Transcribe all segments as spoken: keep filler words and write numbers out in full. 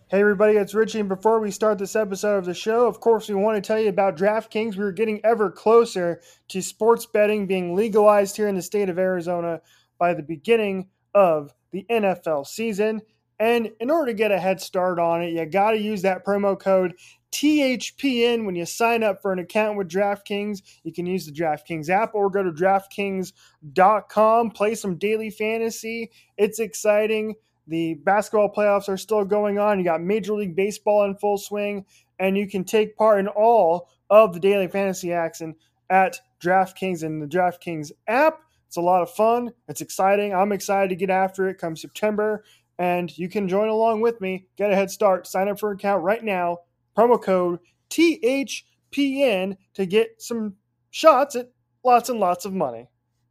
Hey everybody, it's Richie, and before we start this episode of the show, of course, we want to tell you about DraftKings. We're getting ever closer to sports betting being legalized here in the state of Arizona by the beginning of the N F L season. And in order to get a head start on it, you got to use that promo code T H P N when you sign up for an account with DraftKings. You can use the DraftKings app or go to DraftKings dot com, play some daily fantasy. It's exciting. The basketball playoffs are still going on. You got Major League Baseball in full swing, and you can take part in all of the daily fantasy action at DraftKings and the DraftKings app. It's a lot of fun. It's exciting. I'm excited to get after it come September, and you can join along with me. Get a head start. Sign up for an account right now. Promo code T H P N to get some shots at lots and lots of money.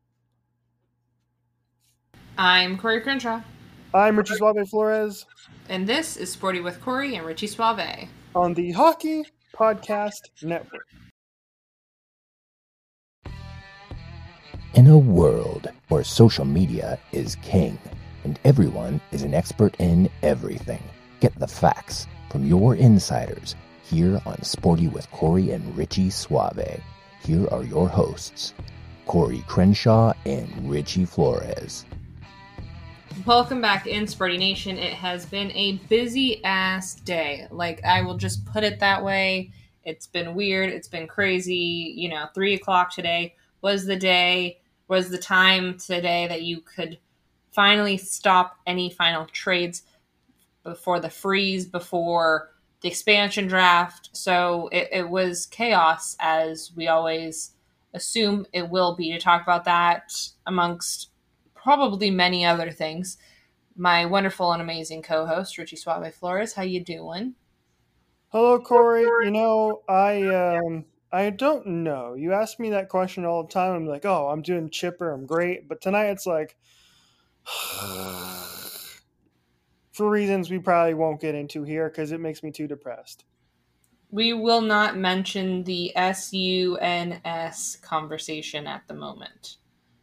I'm Corey Crenshaw. I'm Richie Suave Flores. And this is Sporty with Corey and Richie Suave on the Hockey Podcast Network. In a world where social media is king and everyone is an expert in everything, get the facts from your insiders here on Sporty with Corey and Richie Suave. Here are your hosts, Corey Crenshaw and Richie Flores. Welcome back in Sporty Nation. It has been a busy ass day. Like, I will just put it that way. It's been weird. It's been crazy. You know, three o'clock today was the day, was the time today that you could finally stop any final trades before the freeze, before the expansion draft. So it, it was chaos, as we always assume it will be, to talk about that amongst probably many other things. My wonderful and amazing co-host, Richie Suave Flores. How you doing? Hello, Corey. You know, I um, I don't know. You ask me that question all the time. I'm like, oh, I'm doing chipper. I'm great. But tonight it's like, for reasons we probably won't get into here because it makes me too depressed. We will not mention the S U N S conversation at the moment.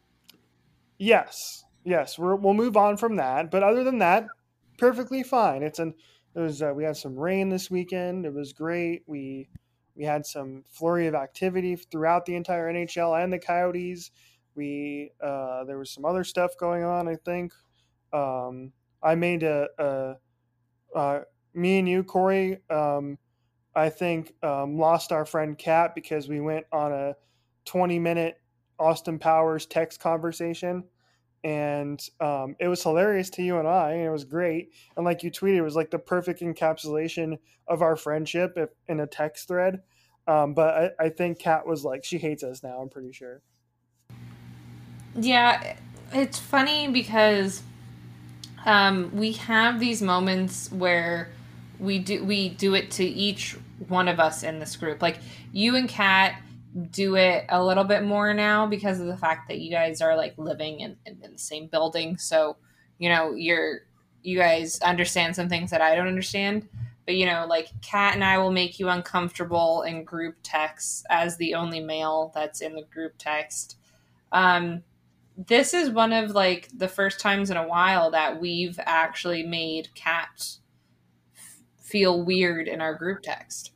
Yes, yes, we're, we'll move on from that. But other than that, perfectly fine. It's an it was uh, we had some rain this weekend. It was great. We we had some flurry of activity throughout the entire N H L and the Coyotes. We uh, there was some other stuff going on. I think um, I made a, a uh, me and you, Corey. Um, I think um, lost our friend Kat because we went on a twenty minute Austin Powers text conversation, and um, it was hilarious to you and I, and it was great. And like you tweeted, it was like the perfect encapsulation of our friendship if, in a text thread. Um, but I, I think Kat was like, she hates us now. I'm pretty sure. Yeah, it's funny because um, we have these moments where we do we do it to each one of us in this group. Like, you and Kat do it a little bit more now because of the fact that you guys are like living in, in, in the same building. So, you know, you're you guys understand some things that I don't understand. But, you know, like, Kat and I will make you uncomfortable in group texts as the only male that's in the group text. Um, this is one of like the first times in a while that we've actually made Kat f- feel weird in our group text.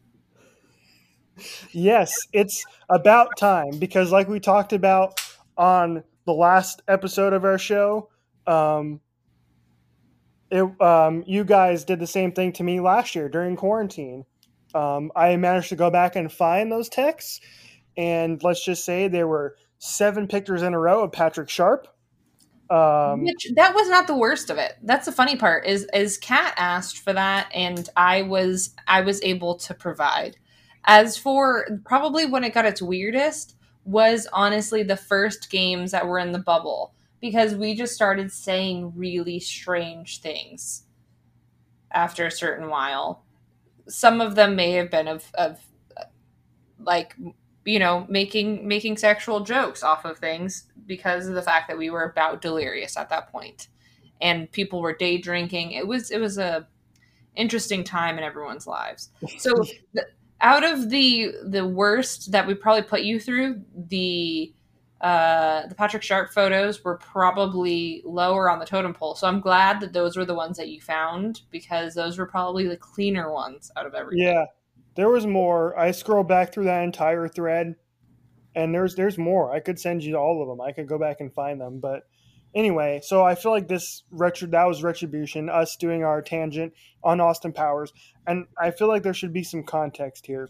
Yes, it's about time because, like we talked about on the last episode of our show, um, it, um, you guys did the same thing to me last year during quarantine. Um, I managed to go back and find those texts, and let's just say there were seven pictures in a row of Patrick Sharp. Um, Which, that was not the worst of it. That's the funny part. Is is Kat asked for that, and I was I was able to provide. As for probably when it got its weirdest was honestly the first games that were in the bubble, because we just started saying really strange things after a certain while. Some of them may have been of, of like, you know, making making sexual jokes off of things because of the fact that we were about delirious at that point, and people were day drinking. It was it was a interesting time in everyone's lives. So the, out of the the worst that we probably put you through, the uh, the Patrick Sharp photos were probably lower on the totem pole. So I'm glad that those were the ones that you found, because those were probably the cleaner ones out of everything. Yeah, there was more. I scrolled back through that entire thread, and there's there's more. I could send you all of them. I could go back and find them, but anyway. So I feel like this retro that was retribution, us doing our tangent on Austin Powers, and I feel like there should be some context here.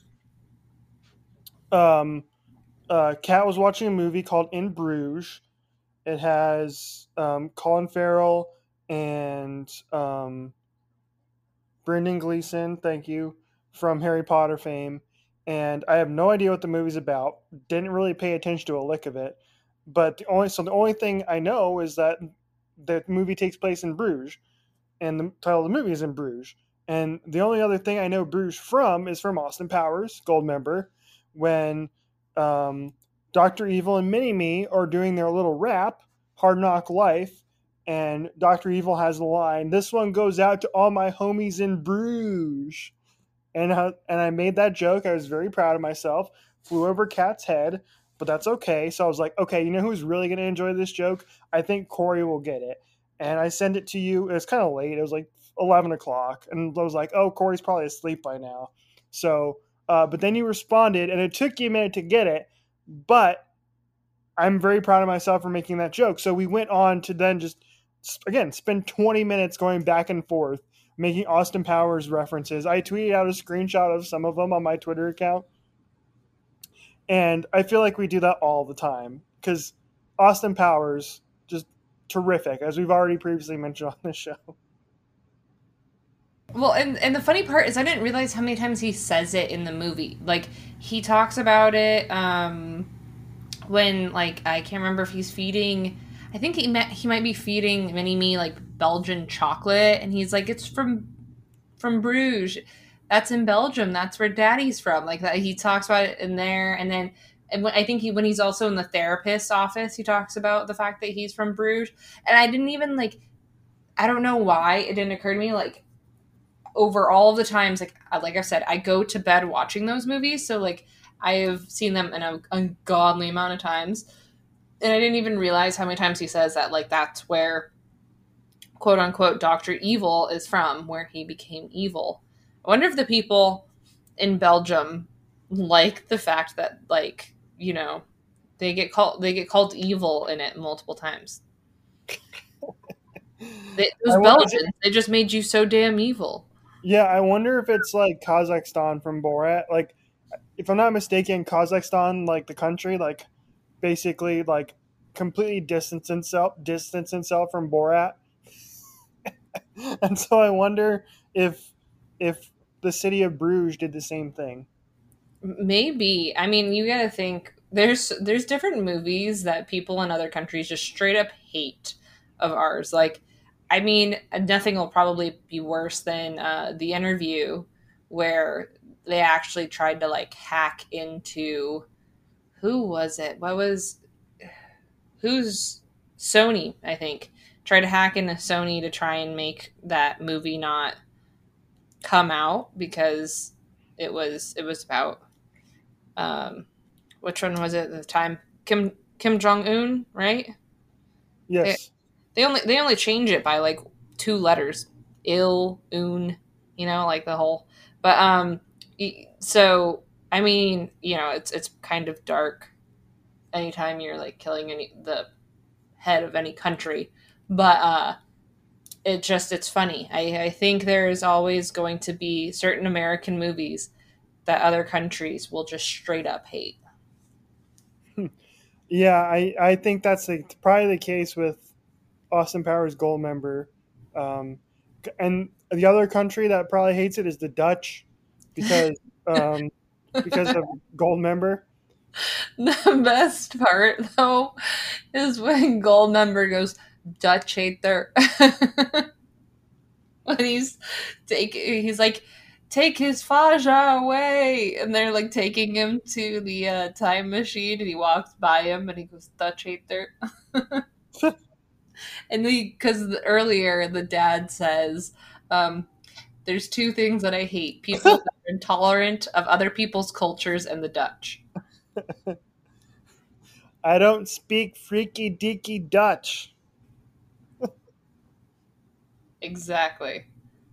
Um, uh, Kat was watching a movie called In Bruges. It has um, Colin Farrell and um, Brendan Gleeson, thank you, from Harry Potter fame. And I have no idea what the movie's about. Didn't really pay attention to a lick of it. But the only so the only thing I know is that the movie takes place in Bruges, and the title of the movie is In Bruges. And the only other thing I know Bruges from is from Austin Powers, Goldmember, when um, Doctor Evil and Mini Me are doing their little rap, Hard Knock Life, and Doctor Evil has the line, "This one goes out to all my homies in Bruges." And, uh, and I made that joke. I was very proud of myself. Flew over Kat's head, but that's okay. So I was like, okay, you know who's really going to enjoy this joke? I think Corey will get it. And I sent it to you. It was kind of late. It was like eleven o'clock. And I was like, oh, Corey's probably asleep by now. So, uh, but then you responded, and it took you a minute to get it. But I'm very proud of myself for making that joke. So we went on to then just, again, spend twenty minutes going back and forth, making Austin Powers references. I tweeted out a screenshot of some of them on my Twitter account. And I feel like we do that all the time because Austin Powers, just terrific, as we've already previously mentioned on this show. Well, and, and the funny part is I didn't realize how many times he says it in the movie. Like, he talks about it um, when, like, I can't remember if he's feeding... I think he met, he might be feeding Mini-Me, like, Belgian chocolate, and he's like, it's from from Bruges. That's in Belgium. That's where Daddy's from. Like, that, he talks about it in there, and then and when, I think he when he's also in the therapist's office, he talks about the fact that he's from Bruges. And I didn't even, like, I don't know why it didn't occur to me, like, over all of the times, like like I said, I go to bed watching those movies, so, like, I have seen them an a ungodly amount of times. And I didn't even realize how many times he says that, like, that's where, quote unquote, Doctor Evil is from, where he became evil. I wonder if the people in Belgium like the fact that, like, you know, they get called they get called evil in it multiple times. They, those Belgians, they just made you so damn evil. Yeah, I wonder if it's like Kazakhstan from Borat. Like, if I'm not mistaken, Kazakhstan, like the country, like basically like completely distance itself distance itself from Borat. And so I wonder if if the city of Bruges did the same thing. Maybe. I mean, you got to think there's there's different movies that people in other countries just straight up hate of ours. Like, I mean, nothing will probably be worse than uh, The Interview, where they actually tried to, like, hack into, who was it? What was who's Sony? I think tried to hack into Sony to try and make that movie not come out because it was it was about um, which one was it at the time? Kim Kim Jong Un, right? Yes. They, they only they only change it by like two letters, Il Un, you know, like the whole. But um, so I mean, you know, it's it's kind of dark anytime you're like killing any the head of any country, but uh, it just it's funny. I I think there is always going to be certain American movies that other countries will just straight up hate. Yeah, I, I think that's like probably the case with Austin Powers Goldmember. Um, and the other country that probably hates it is the Dutch because um, because of Goldmember. The best part, though, is when Goldmember goes, Dutch hate their... when he's taking, he's like, take his Faja away, and they're like taking him to the uh, time machine, and he walks by him, and he goes, Dutch hate their... And because earlier the dad says, um, there's two things that I hate: people that are intolerant of other people's cultures and the Dutch. I don't speak freaky deaky Dutch. Exactly.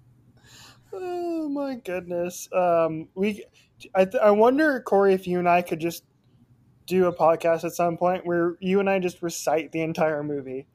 Oh my goodness. Um, we, I, th- I wonder, Corey, if you and I could just do a podcast at some point where you and I just recite the entire movie.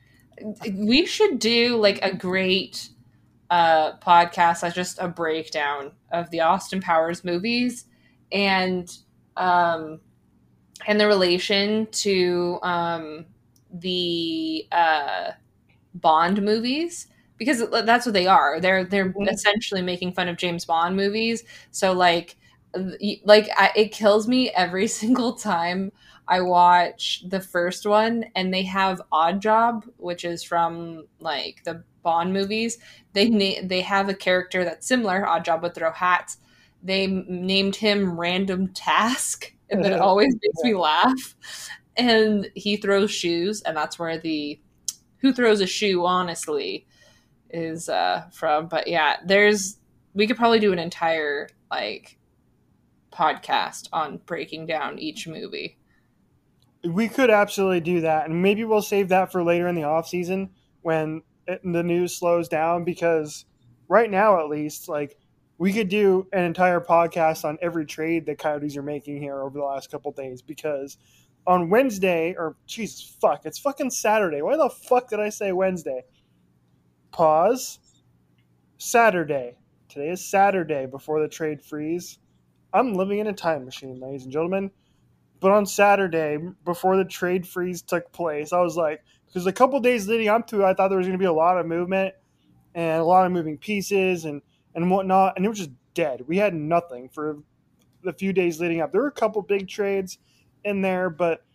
We should do like a great uh, podcast that's just a breakdown of the Austin Powers movies and um, and the relation to um, the uh, Bond movies, because that's what they are. They're they're mm-hmm. essentially making fun of James Bond movies. So like like I, it kills me every single time I watch the first one and they have Odd Job, which is from like the Bond movies. They na- they have a character that's similar. Odd Job would throw hats. They named him Random Task, and that always makes me laugh. And he throws shoes, and that's where the "Who Throws a Shoe Honestly" is uh, from. But yeah, there's we could probably do an entire like podcast on breaking down each movie. We could absolutely do that, and maybe we'll save that for later in the off season when it, the news slows down, because right now at least, like, we could do an entire podcast on every trade the Coyotes are making here over the last couple days, because on Wednesday, or Jesus fuck, it's fucking Saturday. Why the fuck did I say Wednesday? Pause. Saturday. Today is Saturday before the trade freeze. I'm living in a time machine, ladies and gentlemen. But on Saturday, before the trade freeze took place, I was like, because a couple days leading up to it, I thought there was going to be a lot of movement and a lot of moving pieces and, and whatnot, and it was just dead. We had nothing for the few days leading up. There were a couple big trades in there, but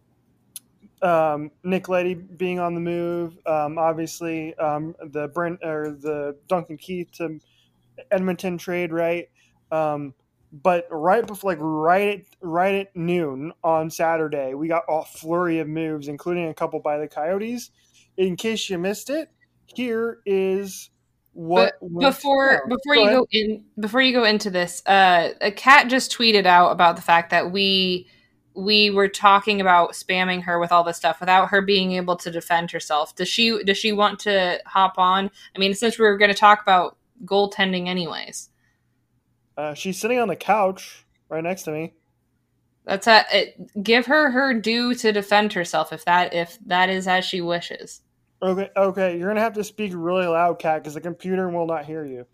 um, Nick Leddy being on the move, um, obviously um, the Brent or the Duncan Keith to Edmonton trade, right? Um, but right before, like right at right at noon on Saturday, we got a flurry of moves, including a couple by the Coyotes. In case you missed it, here is what. But before before go you ahead. go in before you go into this, uh, a cat just tweeted out about the fact that we we were talking about spamming her with all this stuff without her being able to defend herself. Does she does she want to hop on? I mean, since we were going to talk about goaltending anyways. Uh, she's sitting on the couch right next to me. That's a it, give her her due to defend herself if that if that is as she wishes. Okay, okay, you're gonna have to speak really loud, Kat, because the computer will not hear you.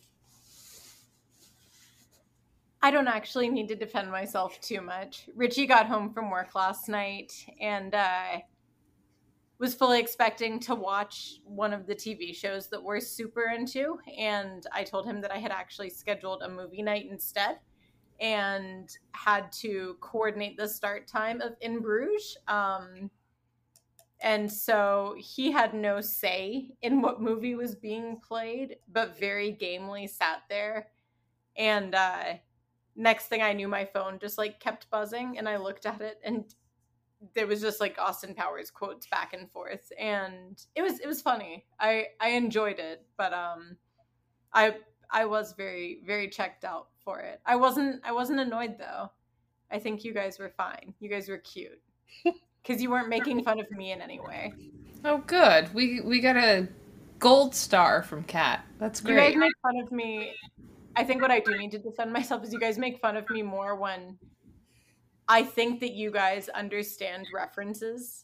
I don't actually need to defend myself too much. Richie got home from work last night and uh, was fully expecting to watch one of the T V shows that we're super into, and I told him that I had actually scheduled a movie night instead and had to coordinate the start time of In Bruges. Um, and so he had no say in what movie was being played, but very gamely sat there. And uh, next thing I knew, my phone just like kept buzzing, and I looked at it, and there was just like Austin Powers quotes back and forth, and it was it was funny. I I enjoyed it, but um, I I was very very checked out for it. I wasn't I wasn't annoyed though. I think you guys were fine. You guys were cute because you weren't making fun of me in any way. Oh, good. We we got a gold star from Kat. That's great. You guys make fun of me. I think what I do need to defend myself is you guys make fun of me more when I think that you guys understand references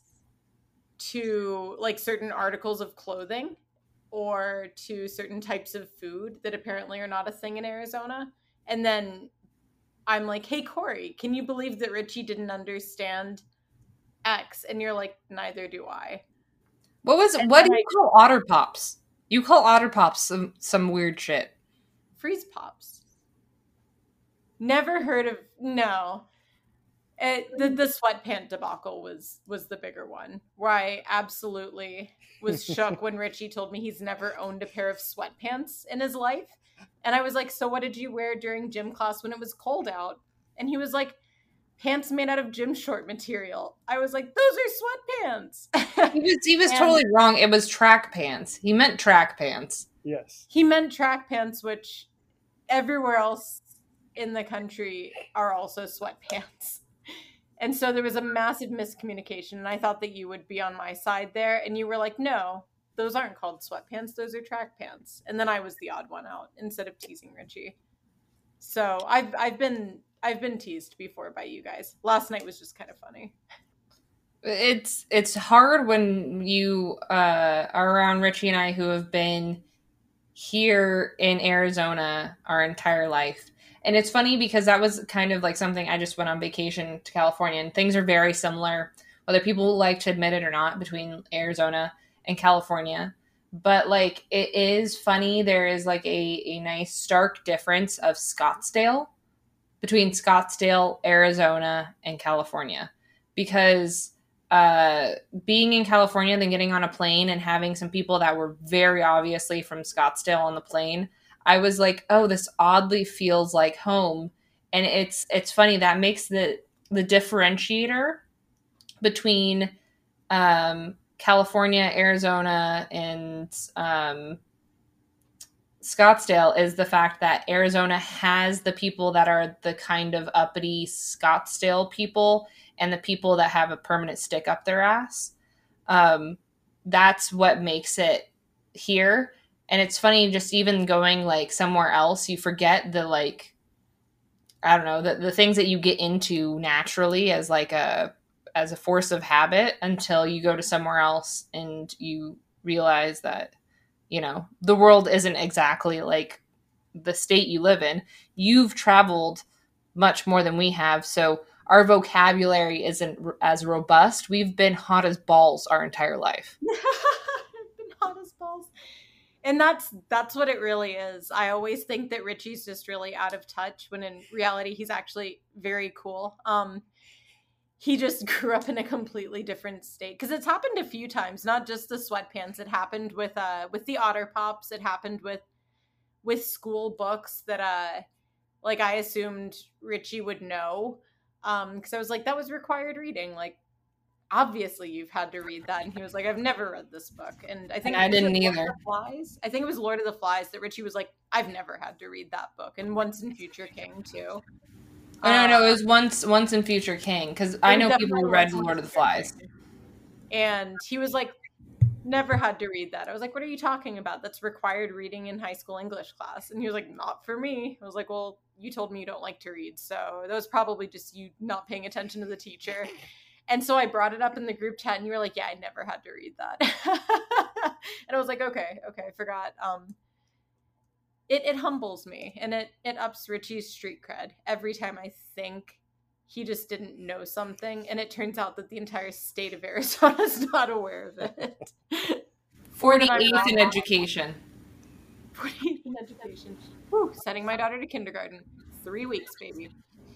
to like certain articles of clothing or to certain types of food that apparently are not a thing in Arizona. And then I'm like, hey, Corey, can you believe that Richie didn't understand X? And you're like, neither do I. What was and what do I, you call Otter Pops? You call Otter Pops some, some weird shit. Freeze Pops. Never heard of, no. It, the the sweatpant debacle was was the bigger one, where I absolutely was shook when Richie told me he's never owned a pair of sweatpants in his life. And I was like, so what did you wear during gym class when it was cold out? And he was like, pants made out of gym short material. I was like, those are sweatpants. he was, he was and, totally wrong. It was track pants. He meant track pants. Yes. He meant track pants, which everywhere else in the country are also sweatpants. And so there was a massive miscommunication, and I thought that you would be on my side there, and you were like, no, those aren't called sweatpants, those are track pants. And then I was the odd one out instead of teasing Richie. So I've I've been I've been teased before by you guys. Last night was just kind of funny. It's it's hard when you uh, are around Richie and I, who have been here in Arizona our entire life. And it's funny because that was kind of like something, I just went on vacation to California, and things are very similar, whether people like to admit it or not, between Arizona and California. But like, it is funny. There is like a, a nice stark difference of Scottsdale between Scottsdale, Arizona, and California. Because uh, being in California and then getting on a plane and having some people that were very obviously from Scottsdale on the plane, I was like, oh, this oddly feels like home. And it's it's funny, that makes the the differentiator between um, California, Arizona, and um, Scottsdale is the fact that Arizona has the people that are the kind of uppity Scottsdale people and the people that have a permanent stick up their ass. Um, that's what makes it here. And it's funny, just even going like somewhere else, you forget the like, I don't know, the, the things that you get into naturally as like a, as a force of habit until you go to somewhere else and you realize that, you know, the world isn't exactly like the state you live in. You've traveled much more than we have. So our vocabulary isn't as robust. We've been hot as balls our entire life. been hot as balls. And that's that's what it really is. I always think that Richie's just really out of touch, when in reality he's actually very cool. Um, he just grew up in a completely different state, because it's happened a few times, not just the sweatpants. It happened with uh with the Otter Pops. It happened with with school books that uh like I assumed Richie would know, um, because I was like, that was required reading. Like, obviously you've had to read that. And he was like, I've never read this book. And I think and I didn't either. Lord of the Flies? I think it was Lord of the Flies that Richie was like, I've never had to read that book. And Once and Future King too. Oh, no, no, it was once once in Future King, because I know people who read Lord of the Flies. King. And he was like, never had to read that. I was like, what are you talking about? That's required reading in high school English class. And he was like, not for me. I was like, well, you told me you don't like to read, so that was probably just you not paying attention to the teacher. And so I brought it up in the group chat, and you were like, yeah, I never had to read that. And I was like, okay, okay, I forgot. Um, it, it humbles me, and it, it ups Richie's street cred every time I think he just didn't know something, and it turns out that the entire state of Arizona is not aware of it. forty-eighth in education. forty-eighth in education. Whew, sending my daughter to kindergarten. Three weeks, baby.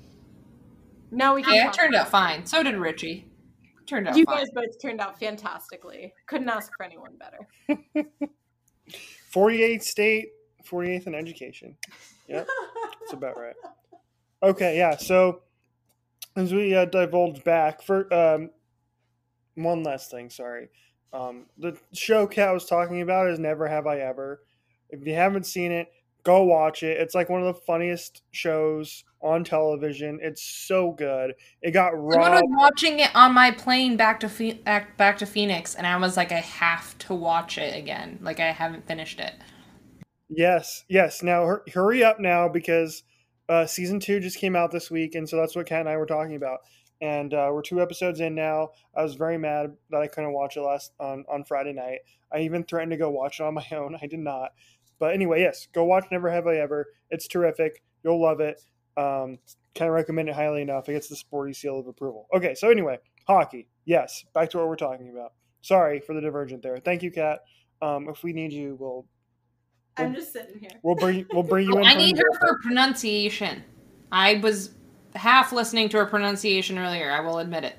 Now we can Yeah, it turned out fine. So did Richie. Turned out you fine. guys both turned out fantastically. Couldn't ask for anyone better. forty-eighth state, forty-eighth in education. Yep, that's about right. Okay, yeah, so as we uh, divulge back, for um, one last thing, sorry. Um, the show Kat was talking about is Never Have I Ever. If you haven't seen it, go watch it. It's like one of the funniest shows on television. It's so good. It got robbed. I was watching it on my plane back to Phe- back to Phoenix, and I was like, I have to watch it again. Like, I haven't finished it. Yes, yes. Now, hur- hurry up now, because uh, season two just came out this week, and so that's what Kat and I were talking about. And uh, we're two episodes in now. I was very mad that I couldn't watch it last on, on Friday night. I even threatened to go watch it on my own. I did not. But anyway, yes, go watch Never Have I Ever. It's terrific. You'll love it. Um, can't recommend it highly enough. It gets the sporty seal of approval. Okay, so anyway, hockey. Yes, back to what we're talking about. Sorry for the divergent there. Thank you, Kat. Um, if we need you, we'll. we'll I'm just sitting here. We'll bring we'll bring you Oh, in. I need her for pronunciation. I was half listening to her pronunciation earlier. I will admit it.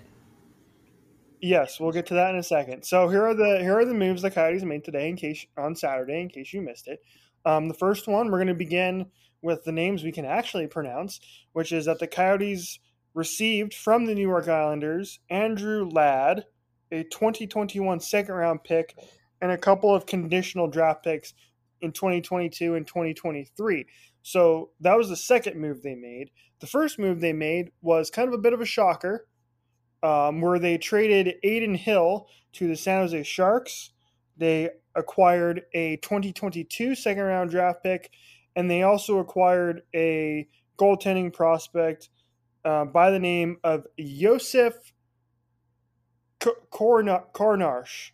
Yes, we'll get to that in a second. So here are the here are the moves the Coyotes made today, in case on Saturday, in case you missed it. Um, the first one, we're going to begin with the names we can actually pronounce, which is that the Coyotes received from the New York Islanders Andrew Ladd, a twenty twenty-one second round pick, and a couple of conditional draft picks in twenty twenty-two and twenty twenty-three. So that was the second move they made. The first move they made was kind of a bit of a shocker. um, where they traded Aiden Hill to the San Jose Sharks. They acquired a twenty twenty-two second round draft pick, and they also acquired a goaltending prospect uh, by the name of Josef Kornarsh.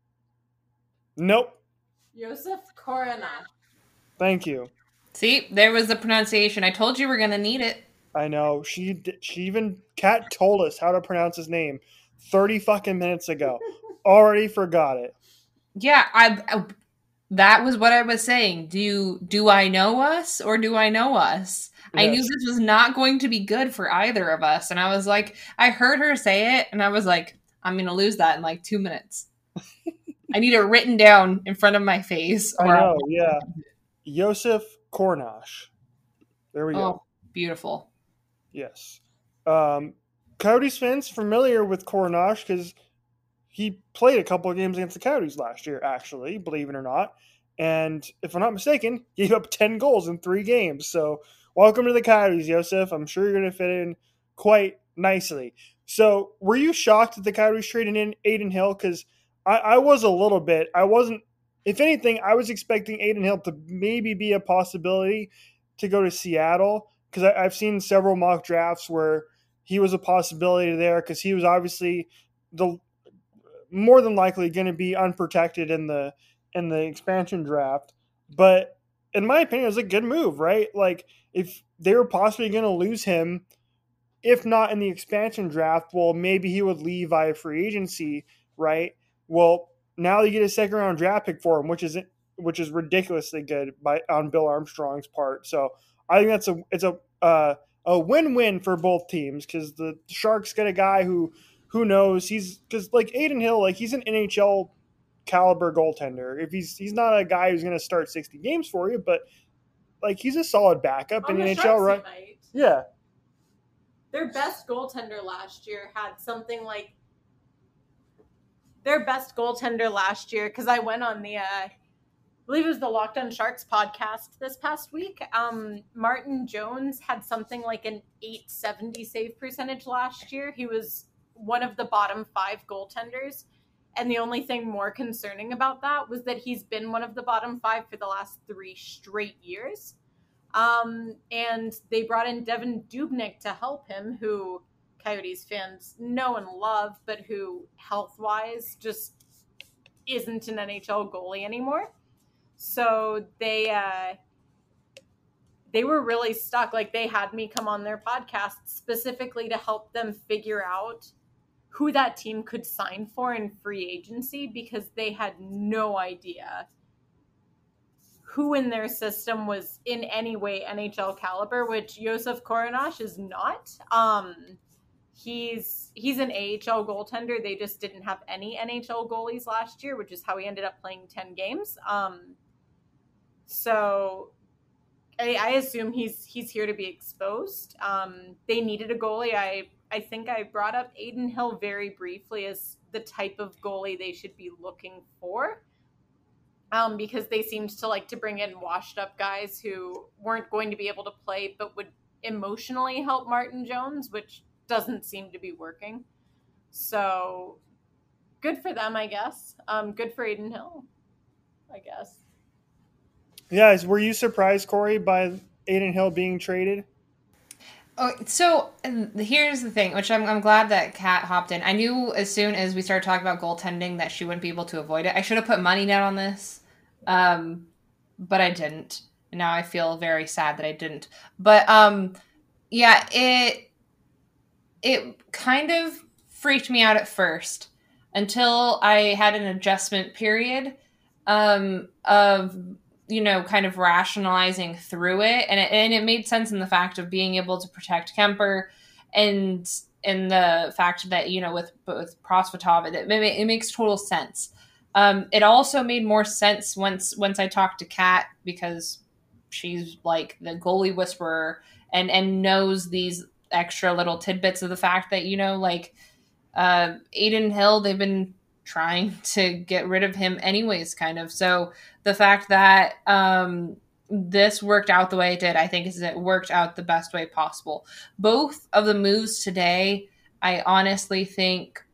Nope. Josef Kornarsh. Thank you. See, there was the pronunciation. I told you we're going to need it. I know. She she even Kat told us how to pronounce his name thirty fucking minutes ago. Already forgot it. Yeah, I, I that was what I was saying. Do you, do I know us or do I know us? Yes. I knew this was not going to be good for either of us, and I was like, I heard her say it, and I was like, I'm going to lose that in like two minutes. I need it written down in front of my face. I know, yeah. Josef Kornarsh. There we go. Oh, beautiful. Yes. Um, Coyotes fans familiar with Kornarsh because he played a couple of games against the Coyotes last year, actually, believe it or not. And if I'm not mistaken, he gave up ten goals in three games. So welcome to the Coyotes, Josef. I'm sure you're going to fit in quite nicely. So were you shocked that the Coyotes traded in Aiden Hill? Because I, I was a little bit. I wasn't. If anything, I was expecting Aiden Hill to maybe be a possibility to go to Seattle because I've seen several mock drafts where he was a possibility there because he was obviously the more than likely going to be unprotected in the in the expansion draft. But in my opinion, it was a good move, right? Like if they were possibly going to lose him, if not in the expansion draft, well, maybe he would leave via free agency, right? Well, now you get a second round draft pick for him, which is which is ridiculously good by on Bill Armstrong's part. So I think that's a it's a uh, a win win for both teams because the Sharks get a guy who who knows he's because like Aiden Hill, like he's an N H L caliber goaltender. If he's he's not a guy who's going to start sixty games for you, but like he's a solid backup on in the the N H L, Sharks, right? Yeah. Their best goaltender last year had something like their best goaltender last year, because I went on the, uh, I believe it was the Locked On Sharks podcast this past week. Um, Martin Jones had something like an eight seventy save percentage last year. He was one of the bottom five goaltenders. And the only thing more concerning about that was that he's been one of the bottom five for the last three straight years. Um, and they brought in Devin Dubnyk to help him, who Coyotes fans know and love, but who health-wise just isn't an N H L goalie anymore. So they uh, they were really stuck. Like they had me come on their podcast specifically to help them figure out who that team could sign for in free agency because they had no idea who in their system was in any way N H L caliber, which Josef Kornarsh is not. Um, he's he's an A H L goaltender. They just didn't have any N H L goalies last year, which is how he ended up playing ten games. Um, so I, I assume he's he's here to be exposed. Um, they needed a goalie. I I think I brought up Aiden Hill very briefly as the type of goalie they should be looking for. Um, because they seemed to like to bring in washed up guys who weren't going to be able to play, but would emotionally help Martin Jones, which doesn't seem to be working. So good for them, I guess. Um, good for Aiden Hill, I guess. Yeah, were you surprised, Corey, by Aiden Hill being traded? Oh, so here's the thing, which I'm, I'm glad that Kat hopped in. I knew as soon as we started talking about goaltending that she wouldn't be able to avoid it. I should have put money down on this, um, but I didn't. And now I feel very sad that I didn't. But um, yeah, it it kind of freaked me out at first until I had an adjustment period um, of, you know, kind of rationalizing through it. And it, and it made sense in the fact of being able to protect Kemper and in the fact that, you know, with, with Prosvetov, it, it, it makes total sense. Um, it also made more sense once, once I talked to Kat, because she's like the goalie whisperer and, and knows these extra little tidbits of the fact that, you know, like uh, Aiden Hill, they've been trying to get rid of him anyways, kind of. So the fact that um, this worked out the way it did, I think is it worked out the best way possible. Both of the moves today I honestly think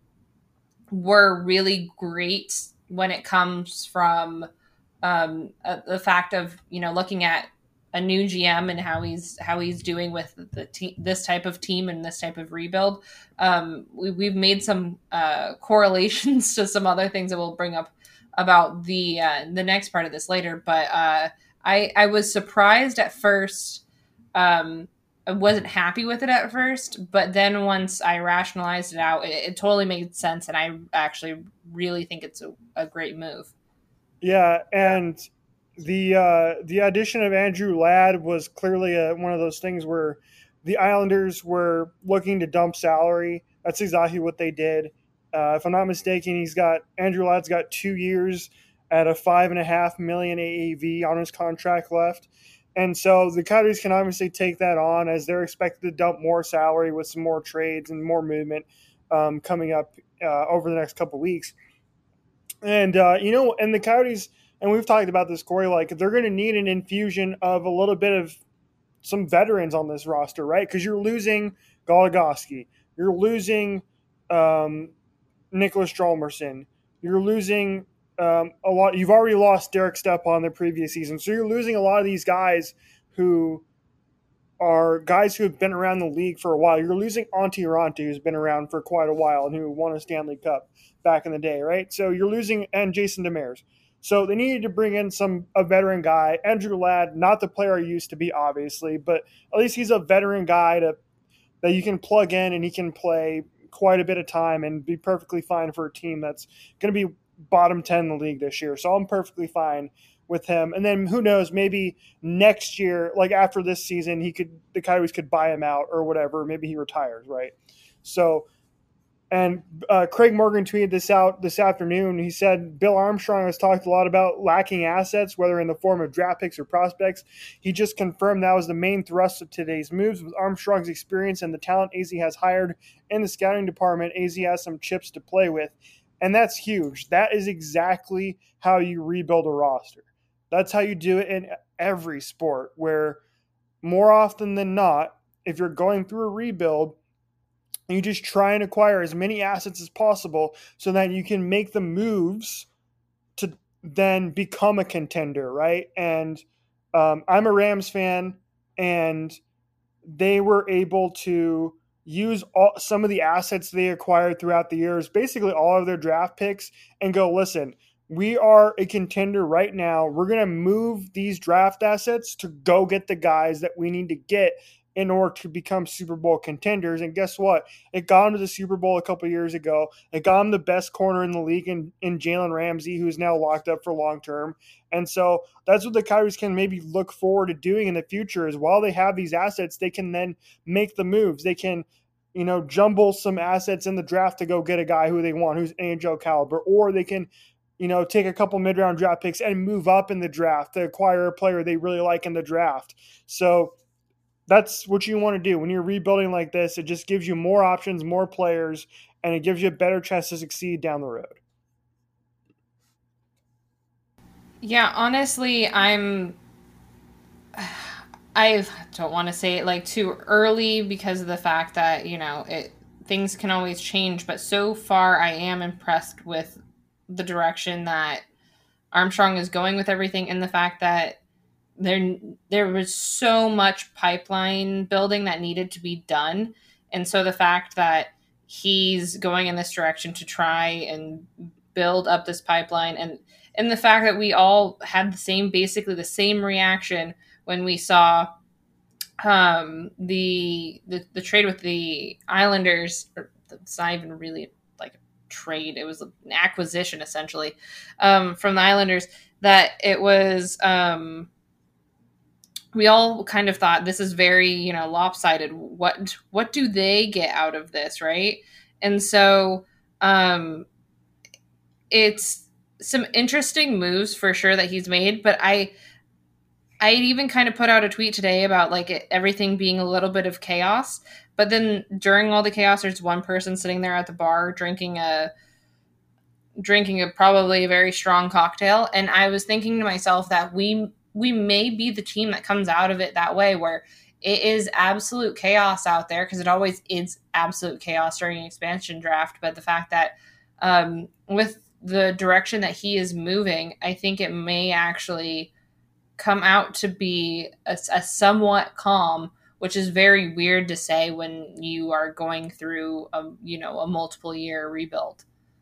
were really great when it comes from um, uh, the fact of, you know, looking at a new G M and how he's how he's doing with the te- this type of team and this type of rebuild. Um, we, we've made some uh, correlations to some other things that we'll bring up about the uh, the next part of this later. But uh, I I was surprised at first. Um, I wasn't happy with it at first, but then once I rationalized it out, it, it totally made sense, and I actually really think it's a, a great move. Yeah, and the uh, the addition of Andrew Ladd was clearly a, one of those things where the Islanders were looking to dump salary. That's exactly what they did. Uh, if I'm not mistaken, he's got Andrew Ladd's got two years at a five and a half million A A V on his contract left. And so the Coyotes can obviously take that on as they're expected to dump more salary with some more trades and more movement um, coming up uh, over the next couple weeks. And, uh, you know, and the Coyotes, and we've talked about this, Corey, like they're going to need an infusion of a little bit of some veterans on this roster, right? Because you're losing Goligoski. You're losing um, Nicholas Stralmerson. You're losing um, a lot. You've already lost Derek Stepan the previous season. So you're losing a lot of these guys who are guys who have been around the league for a while. You're losing Antti Raanta, who's been around for quite a while and who won a Stanley Cup back in the day, right? So you're losing, and Jason Demers. So they needed to bring in some a veteran guy. Andrew Ladd, not the player he used to be, obviously, but at least he's a veteran guy to that you can plug in and he can play quite a bit of time and be perfectly fine for a team that's going to be bottom ten in the league this year. So I'm perfectly fine with him. And then who knows, maybe next year, like after this season, he could the Coyotes could buy him out or whatever. Maybe he retires, right? So, and uh, Craig Morgan tweeted this out this afternoon. He said Bill Armstrong has talked a lot about lacking assets, whether in the form of draft picks or prospects. He just confirmed that was the main thrust of today's moves. With Armstrong's experience and the talent A Z has hired in the scouting department, A Z has some chips to play with. And that's huge. That is exactly how you rebuild a roster. That's how you do it in every sport, where more often than not, if you're going through a rebuild, you just try and acquire as many assets as possible so that you can make the moves to then become a contender, right? And um, I'm a Rams fan, and they were able to use all, some of the assets they acquired throughout the years, basically all of their draft picks, and go, listen, we are a contender right now. We're going to move these draft assets to go get the guys that we need to get in order to become Super Bowl contenders. And guess what? It got them to the Super Bowl a couple of years ago. It got them the best corner in the league in, in Jalen Ramsey, who's now locked up for long term. And so that's what the Coyotes can maybe look forward to doing in the future, is while they have these assets, they can then make the moves. They can, you know, jumble some assets in the draft to go get a guy who they want, who's N H L caliber, or they can, you know, take a couple mid-round draft picks and move up in the draft to acquire a player they really like in the draft. So that's what you want to do when you're rebuilding like this. It just gives you more options, more players, and it gives you a better chance to succeed down the road. Yeah, honestly, I'm I don't want to say it like too early because of the fact that, you know, it things can always change, but so far I am impressed with the direction that Armstrong is going with everything, and the fact that there there was so much pipeline building that needed to be done. And so the fact that he's going in this direction to try and build up this pipeline, and and the fact that we all had the same, basically the same reaction when we saw um, the, the the trade with the Islanders. Or it's not even really like a trade; it was an acquisition essentially um, from the Islanders. That it was. Um, we all kind of thought this is very, you know, lopsided. What what do they get out of this, right? And so um, it's some interesting moves for sure that he's made. But I I even kind of put out a tweet today about like it, everything being a little bit of chaos. But then during all the chaos, there's one person sitting there at the bar drinking a drinking a probably a very strong cocktail, and I was thinking to myself that we. we may be the team that comes out of it that way, where it is absolute chaos out there, because it always is absolute chaos during an expansion draft. But the fact that um, with the direction that he is moving, I think it may actually come out to be a, a somewhat calm, which is very weird to say when you are going through a, you know, a multiple year rebuild.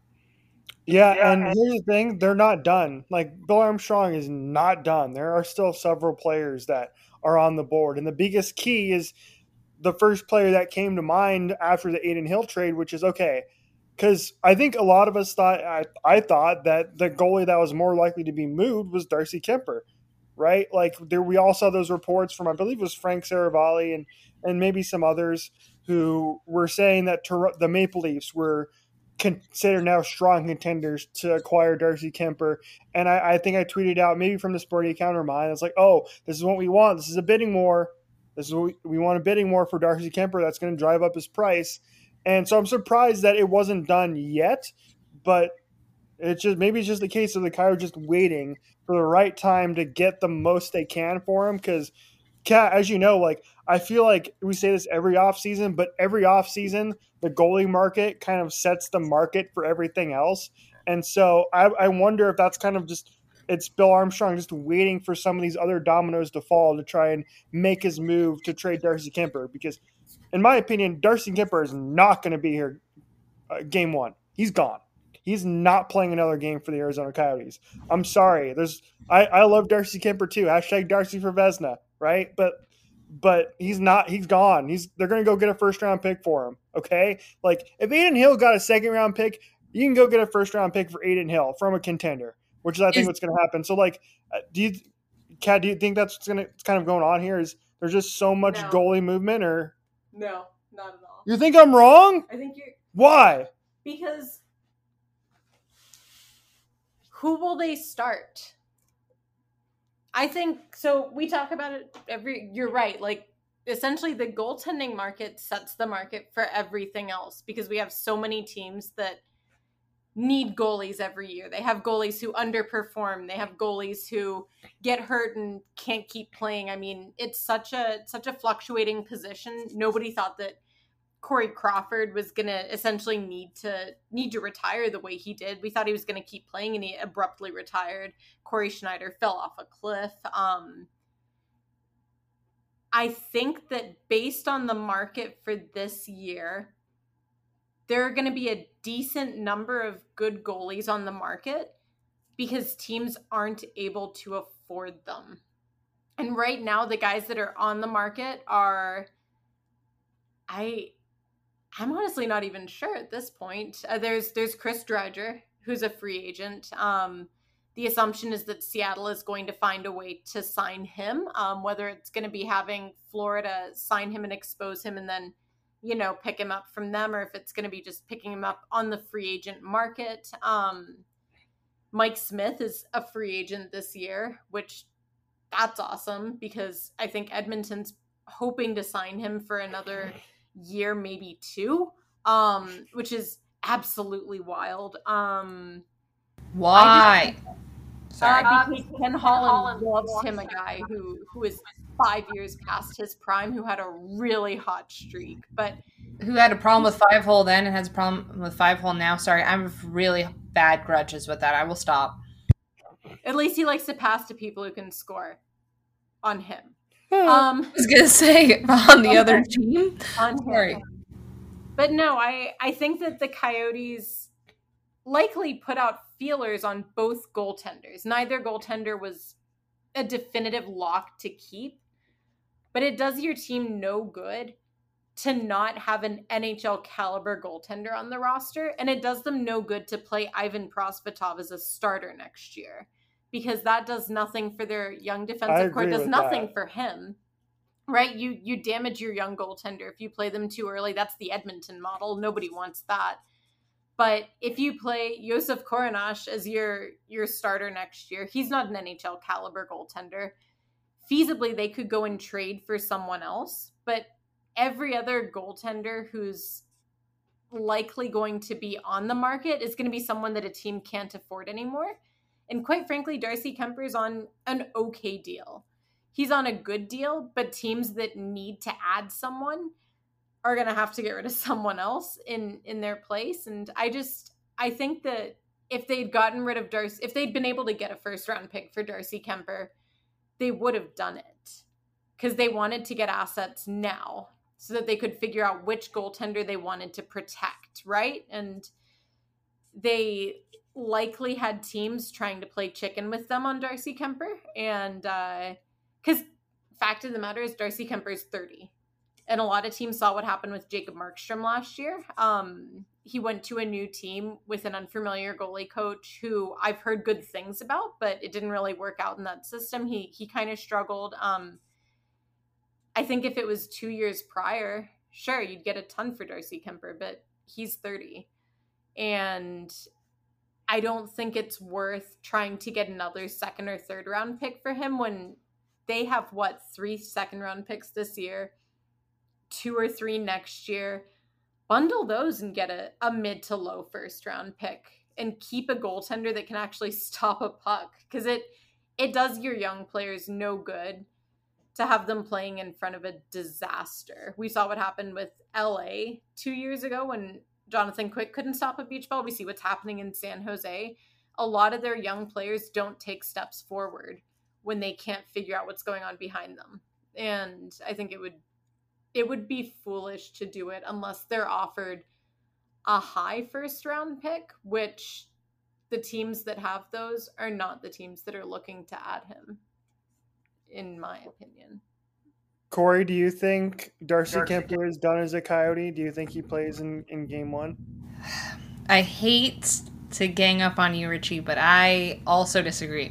Yeah, yeah, and here's the thing, they're not done. Like, Bill Armstrong is not done. There are still several players that are on the board. And the biggest key is the first player that came to mind after the Adin Hill trade, which is okay. Because I think a lot of us thought, I, I thought that the goalie that was more likely to be moved was Darcy Kuemper, right? Like, there, we all saw those reports from, I believe it was Frank Saravalli and, and maybe some others who were saying that Tor- the Maple Leafs were considered now strong contenders to acquire Darcy Kuemper. And I, I think I tweeted out, maybe from the Sporty account or mine, it's like, oh, this is what we want. This is a bidding war. This is what we, we want a bidding war for Darcy Kuemper. That's going to drive up his price. And so I'm surprised that it wasn't done yet, but it's just, maybe it's just the case of the Coyotes just waiting for the right time to get the most they can for him. Because, Kat, as you know, like, I feel like we say this every offseason, but every offseason, the goalie market kind of sets the market for everything else. And so I, I wonder if that's kind of just, it's Bill Armstrong just waiting for some of these other dominoes to fall to try and make his move to trade Darcy Kuemper. Because, in my opinion, Darcy Kuemper is not going to be here uh, game one. He's gone. He's not playing another game for the Arizona Coyotes. I'm sorry. There's I, I love Darcy Kuemper too. Hashtag Darcy for Vezina, right? But but he's not. He's gone. He's they're going to go get a first round pick for him. Okay, like if Adin Hill got a second round pick, you can go get a first round pick for Adin Hill from a contender, which is I think is, what's going to happen. So like, do you, Kat, do you think that's what's going to kind of going on here? Is there's just so much no. goalie movement, or no, not at all. You think I'm wrong? I think you're. Why? Because who will they start? I think, so we talk about it every, you're right, like, essentially the goaltending market sets the market for everything else, because we have so many teams that need goalies every year. They have goalies who underperform. They have goalies who get hurt and can't keep playing. I mean, it's such a such a fluctuating position. Nobody thought that Corey Crawford was going to essentially need to need to retire the way he did. We thought he was going to keep playing, and he abruptly retired. Corey Schneider fell off a cliff. Um, I think that based on the market for this year, there are going to be a decent number of good goalies on the market because teams aren't able to afford them. And right now, the guys that are on the market are, I... I'm honestly not even sure at this point. Uh, there's there's Chris Dredger, who's a free agent. Um, the assumption is that Seattle is going to find a way to sign him, um, whether it's going to be having Florida sign him and expose him and then, you know, pick him up from them, or if it's going to be just picking him up on the free agent market. Um, Mike Smith is a free agent this year, which that's awesome because I think Edmonton's hoping to sign him for another year, maybe two, um, which is absolutely wild. Um, Why? Just, Sorry, uh, because Ken Holland loves him, a guy who who is five years past his prime, who had a really hot streak, but who had a problem with five hole then and has a problem with five hole now. Sorry, I have really bad grudges with that. I will stop. At least he likes to pass to people who can score on him. Um, I was gonna say on the other team. On Sorry, but no, I I think that the Coyotes likely put out feelers on both goaltenders. Neither goaltender was a definitive lock to keep, but it does your team no good to not have an N H L caliber goaltender on the roster, and it does them no good to play Ivan Prosvetov as a starter next year. Because that does nothing for their young defensive core. It does nothing that. for him, right? You you damage your young goaltender if you play them too early. That's the Edmonton model. Nobody wants that. But if you play Josef Koronash as your your starter next year, he's not an N H L caliber goaltender. Feasibly, they could go and trade for someone else. But every other goaltender who's likely going to be on the market is going to be someone that a team can't afford anymore. And quite frankly, Darcy Kuemper is on an okay deal. he's on a good deal, but teams that need to add someone are going to have to get rid of someone else in, in their place. And I just, I think that if they'd gotten rid of Darcy, if they'd been able to get a first round pick for Darcy Kuemper, they would have done it because they wanted to get assets now so that they could figure out which goaltender they wanted to protect, right? And they likely had teams trying to play chicken with them on Darcy Kuemper. And because uh, fact of the matter is Darcy Kuemper is thirty. And a lot of teams saw what happened with Jacob Markstrom last year. Um, he went to a new team with an unfamiliar goalie coach who I've heard good things about, but it didn't really work out in that system. He he kind of struggled. Um, I think if it was two years prior, sure, you'd get a ton for Darcy Kuemper, but he's thirty. And I don't think it's worth trying to get another second or third round pick for him when they have, what, three second round picks this year, two or three next year. Bundle those and get a, a mid to low first round pick and keep a goaltender that can actually stop a puck, because it it does your young players no good to have them playing in front of a disaster. We saw what happened with L A two years ago when Jonathan Quick couldn't stop a beach ball. We see what's happening in San Jose. A lot of their young players don't take steps forward when they can't figure out what's going on behind them. And I think it would It would be foolish to do it unless they're offered a high first round pick, which the teams that have those are not the teams that are looking to add him, in my opinion. Corey, do you think Darcy, Darcy Kuemper is done as a Coyote? Do you think he plays in, in game one? I hate to gang up on you, Richie, but I also disagree.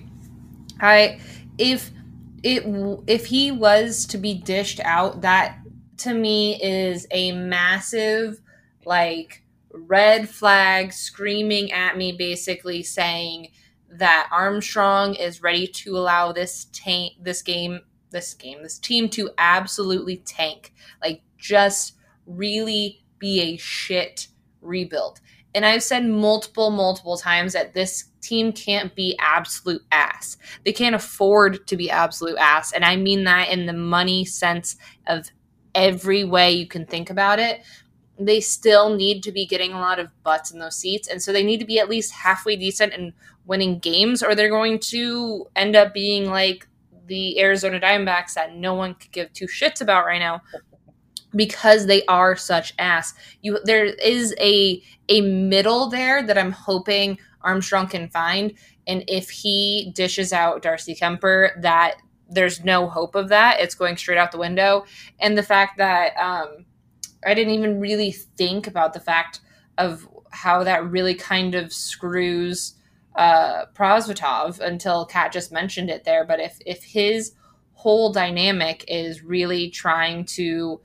I if it if he was to be dished out, that to me is a massive, like, red flag screaming at me, basically saying that Armstrong is ready to allow this tank, this game, this game, this team to absolutely tank, like just really be a shit rebuild. And I've said multiple, multiple times that this team can't be absolute ass. They can't afford to be absolute ass. And I mean that in the money sense of every way you can think about it. They still need to be getting a lot of butts in those seats. And so they need to be at least halfway decent and winning games, or they're going to end up being like the Arizona Diamondbacks that no one could give two shits about right now because they are such ass. You, there is a a middle there that I'm hoping Armstrong can find. And if he dishes out Darcy Kuemper, that there's no hope of that. It's going straight out the window. And the fact that um, I didn't even really think about the fact of how that really kind of screws uh, Prosvetov until Kat just mentioned it there. But if, if his whole dynamic is really trying to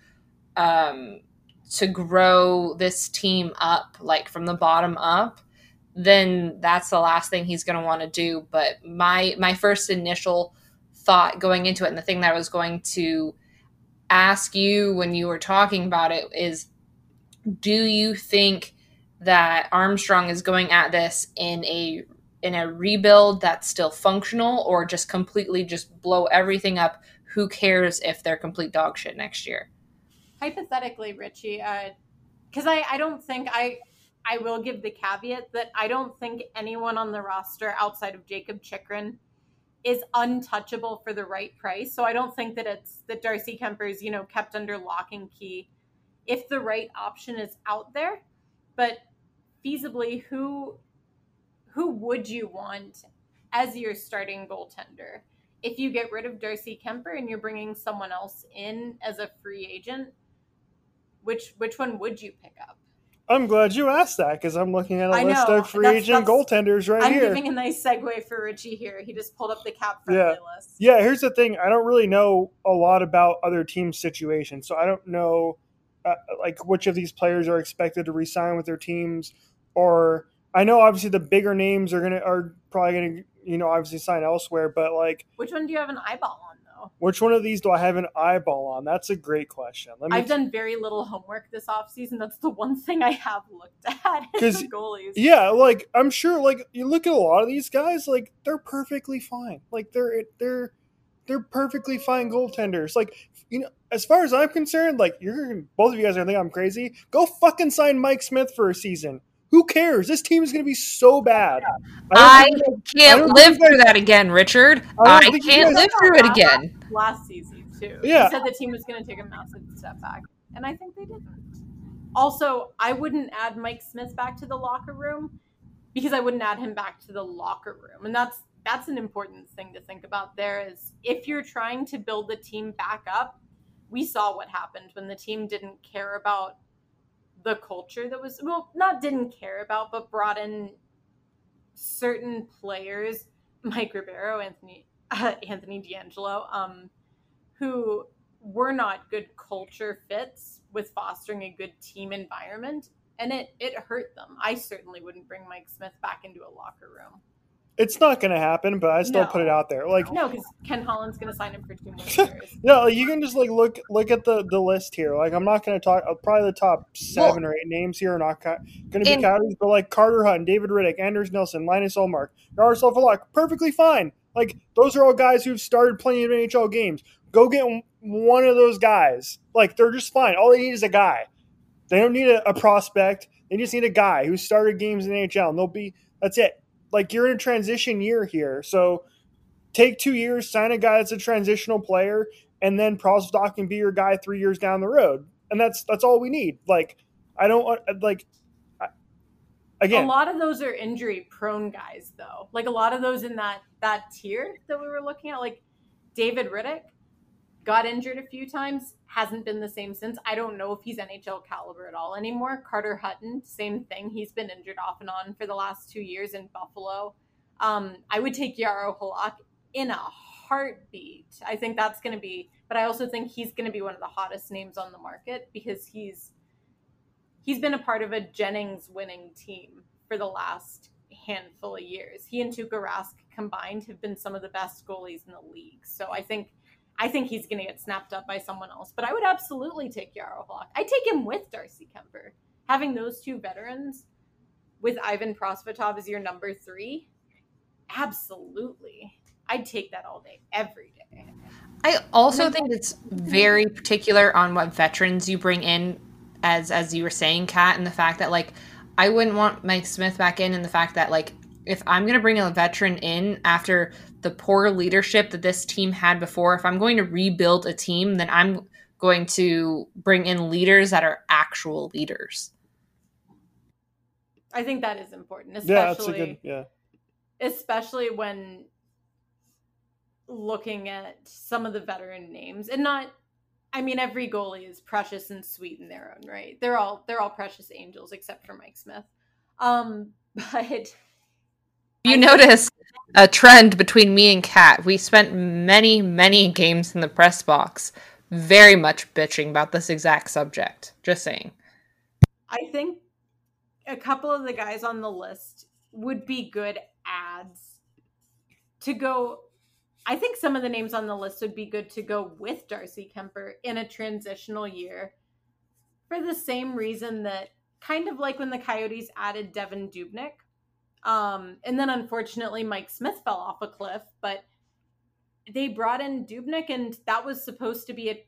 um, to grow this team up, like from the bottom up, then that's the last thing he's going to want to do. But my my first initial thought going into it, and the thing that I was going to ask you when you were talking about it, is do you think that Armstrong is going at this in a in a rebuild that's still functional, or just completely just blow everything up? Who cares if they're complete dog shit next year? Hypothetically, Richie, because uh, I, I don't think I I will give the caveat that I don't think anyone on the roster outside of Jacob Chychrun is untouchable for the right price. So I don't think that it's that Darcy Kuemper is, you know, kept under lock and key if the right option is out there. But feasibly, who who would you want as your starting goaltender? If you get rid of Darcy Kuemper and you're bringing someone else in as a free agent, which which one would you pick up? I'm glad you asked that, because I'm looking at a I list know. of free That's- agent that's- goaltenders right I'm here. giving a nice segue for Richie here. He just pulled up the cap friendly Yeah. list. Yeah, here's the thing. I don't really know a lot about other teams' situations, so I don't know uh, like which of these players are expected to re-sign with their teams. Or I know obviously the bigger names are gonna are probably gonna you know obviously sign elsewhere, but like Which one do you have an eyeball on, though? which one of these do I have an eyeball on? That's a great question. Let me I've done very little homework this offseason. That's the one thing I have looked at is 'Cause- the goalies. Yeah, like I'm sure like you look at a lot of these guys, like they're perfectly fine. Like they're they're they're perfectly fine goaltenders. Like, you know, as far as I'm concerned, like, you're both of you guys are gonna think I'm crazy. Go fucking sign Mike Smith for a season. Who cares? This team is going to be so bad. I, I can't I live through guys, that again, Richard. I, I can't live through it again. Last season, too. Yeah. He said the team was going to take a massive step back, and I think they didn't. Also, I wouldn't add Mike Smith back to the locker room because I wouldn't add him back to the locker room. And that's that's an important thing to think about there is if you're trying to build the team back up, we saw what happened when the team didn't care about the culture that was, well, not didn't care about, but brought in certain players, Mike Ribeiro, Anthony uh, Anthony D'Angelo, um, who were not good culture fits with fostering a good team environment, and it it hurt them. I certainly wouldn't bring Mike Smith back into a locker room. It's not going to happen, but I still no. put it out there. Like no, because Ken Holland's going to sign him for two more years. No, like, you can just like look look at the, the list here. Like I'm not going to talk. Uh, probably the top seven well, or eight names here are not ca- going to be Coyotes, but like Carter Hutton, David Riddick, Anders Nilsson, Linus Ullmark, Yaroslav Halak, perfectly fine. Like those are all guys who've started plenty of N H L games. Go get one of those guys. Like they're just fine. All they need is a guy. They don't need a, a prospect. They just need a guy who started games in the N H L, and they'll be. That's it. Like, you're in a transition year here. So take two years, sign a guy that's a transitional player, and then Prosvedok can be your guy three years down the road. And that's that's all we need. Like, I don't – like, I, again. A lot of those are injury-prone guys, though. Like, a lot of those in that, that tier that we were looking at, like David Riddick got injured a few times, hasn't been the same since. I don't know if he's N H L caliber at all anymore. Carter Hutton, same thing. He's been injured off and on for the last two years in Buffalo. Um, I would take Jaro Halak in a heartbeat. I think that's going to be, but I also think he's going to be one of the hottest names on the market because he's he's been a part of a Jennings winning team for the last handful of years. He and Tuukka Rask combined have been some of the best goalies in the league. So I think I think he's going to get snapped up by someone else. But I would absolutely take Jaro Halak. I'd take him with Darcy Kuemper. Having those two veterans with Ivan Prosvetov as your number three, absolutely. I'd take that all day, every day. I also think it's very particular on what veterans you bring in, as as you were saying, Kat, and the fact that, like, I wouldn't want Mike Smith back in, and the fact that, like, if I'm going to bring a veteran in after the poor leadership that this team had before, if I'm going to rebuild a team, then I'm going to bring in leaders that are actual leaders. I think that is important, especially, yeah, that's a good, yeah. especially when looking at some of the veteran names. And not, I mean, every goalie is precious and sweet in their own right. They're all they're all precious angels except for Mike Smith. Um, but... You notice a trend between me and Kat. We spent many, many games in the press box very much bitching about this exact subject. Just saying. I think a couple of the guys on the list would be good ads to go. I think some of the names on the list would be good to go with Darcy Kuemper in a transitional year for the same reason that kind of like when the Coyotes added Devan Dubnyk. Um, and then unfortunately Mike Smith fell off a cliff, but they brought in Dubnyk, and that was supposed to be a,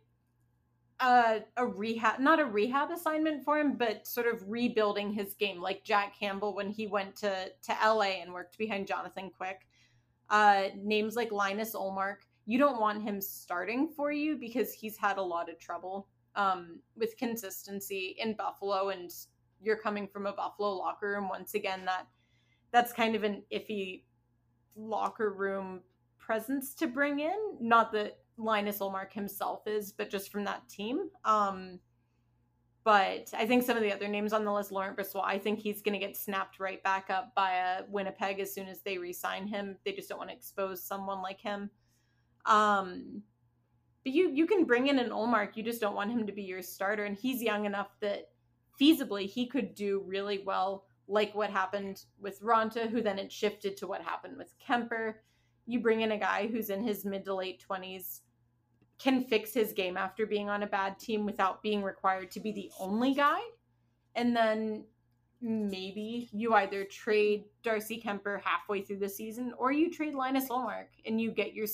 a, a rehab, not a rehab assignment for him, but sort of rebuilding his game, like Jack Campbell when he went to, to L A and worked behind Jonathan Quick. Uh, names like Linus Ullmark, you don't want him starting for you because he's had a lot of trouble um, with consistency in Buffalo, and you're coming from a Buffalo locker room. Once again, that that's kind of an iffy locker room presence to bring in. Not that Linus Ullmark himself is, but just from that team. Um, but I think some of the other names on the list, Laurent Brossoit, I think he's going to get snapped right back up by a Winnipeg as soon as they re-sign him. They just don't want to expose someone like him. Um, but you you can bring in an Ullmark. You just don't want him to be your starter. And he's young enough that feasibly he could do really well, like what happened with Ronta, who then it shifted to what happened with Kuemper. You bring in a guy who's in his mid to late twenties, can fix his game after being on a bad team without being required to be the only guy. And then maybe you either trade Darcy Kuemper halfway through the season or you trade Linus Ullmark and you get yourself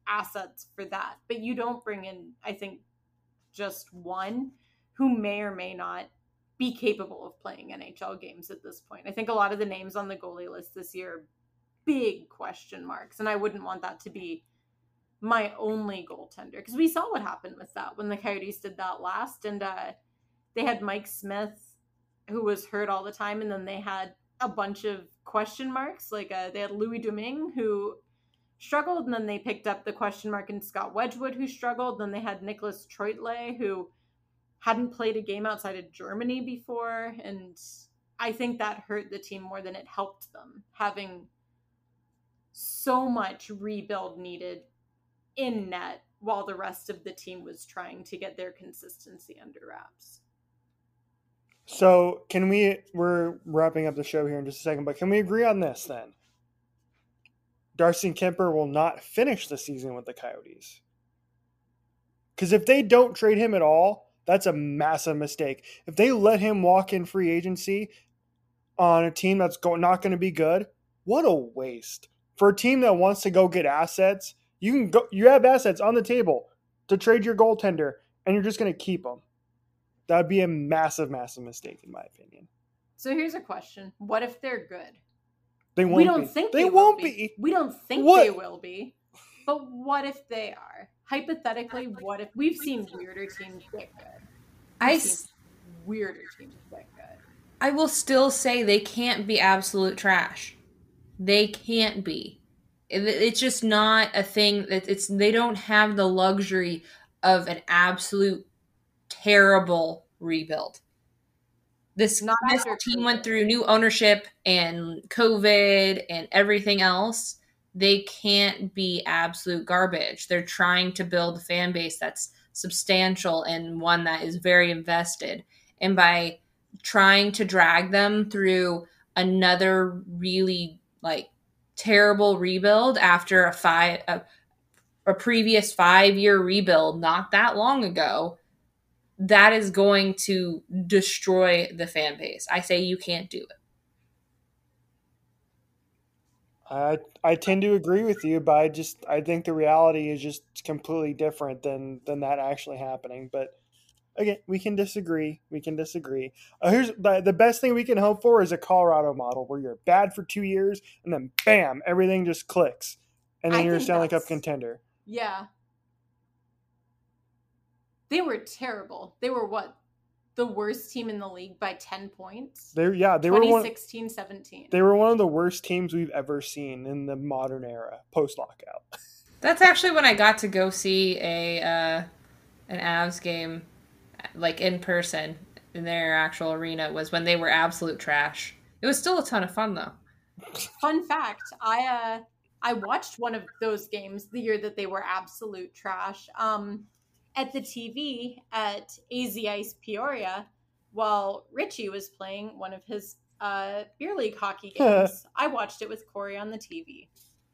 assets for that. But you don't bring in, I think, just one who may or may not be capable of playing N H L games at this point. I think a lot of the names on the goalie list this year are big question marks, and I wouldn't want that to be my only goaltender, because we saw what happened with that when the Coyotes did that last, and uh, they had Mike Smith, who was hurt all the time, and then they had a bunch of question marks, like uh, they had Louis Domingue, who struggled, and then they picked up the question mark in Scott Wedgwood, who struggled. Then they had Nicholas Treutle, who hadn't played a game outside of Germany before, and I think that hurt the team more than it helped them, having so much rebuild needed in net while the rest of the team was trying to get their consistency under wraps. So can we, we're wrapping up the show here in just a second, but can we agree on this then? Darcy Kuemper will not finish the season with the Coyotes. Because if they don't trade him at all, that's a massive mistake. If they let him walk in free agency on a team that's go- not going to be good, what a waste. For a team that wants to go get assets, you can go. You have assets on the table to trade your goaltender, and you're just going to keep them. That would be a massive, massive mistake, in my opinion. So here's a question: what if they're good? They won't we don't be. think they, they won't will be. be. We don't think what? they will be. But what if they are? Hypothetically, what if we've seen weirder teams get good? We've I seen s- weirder teams get good. I will still say they can't be absolute trash. They can't be. It- It's just not a thing that it's. They don't have the luxury of an absolute terrible rebuild. This Not this after team COVID. went through new ownership and COVID and everything else. They can't be absolute garbage. They're trying to build a fan base that's substantial and one that is very invested. And by trying to drag them through another really like terrible rebuild after a five a, a previous five year rebuild not that long ago, that is going to destroy the fan base. I say you can't do it. I I tend to agree with you, but I just I think the reality is just completely different than than that actually happening. But again, we can disagree. We can disagree. Uh, here's the, the best thing we can hope for is a Colorado model where you're bad for two years and then bam, everything just clicks, and then I you're a think Stanley Cup that's- contender. Yeah. They were terrible. They were what? The worst team in the league by ten points? They yeah they were one twenty sixteen seventeen. they were one of the worst teams we've ever seen in the modern era post lockout. That's actually when I got to go see a uh, an Avs game, like in person in their actual arena. Was when they were absolute trash. It was still a ton of fun though. Fun fact, I uh I watched one of those games the year that they were absolute trash. Um at the T V at A Z Ice Peoria while Richie was playing one of his uh beer league hockey games. I watched it with Corey on the T V.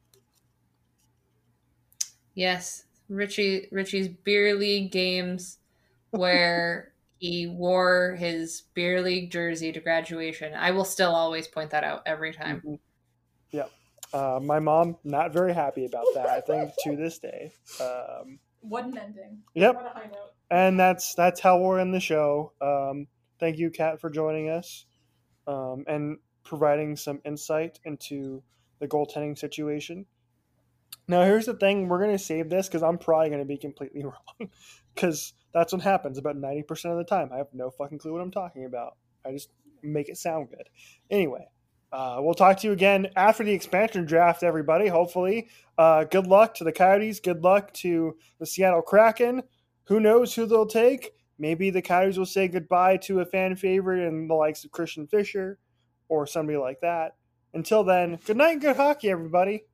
Yes, Richie Richie's beer league games where he wore his beer league jersey to graduation. I will still always point that out every time. Mm-hmm. Yeah. Uh, my mom not very happy about that, I think, to this day. Um, What an ending. Yep. What a high note. And that's that's how we'll end the show. Um, thank you, Kat, for joining us um, and providing some insight into the goaltending situation. Now, here's the thing. We're going to save this because I'm probably going to be completely wrong because that's what happens about ninety percent of the time. I have no fucking clue what I'm talking about. I just make it sound good. Anyway, uh, we'll talk to you again after the expansion draft, everybody, hopefully. Uh, good luck to the Coyotes. Good luck to the Seattle Kraken. Who knows who they'll take? Maybe the Coyotes will say goodbye to a fan favorite and the likes of Christian Fischer or somebody like that. Until then, good night and good hockey, everybody.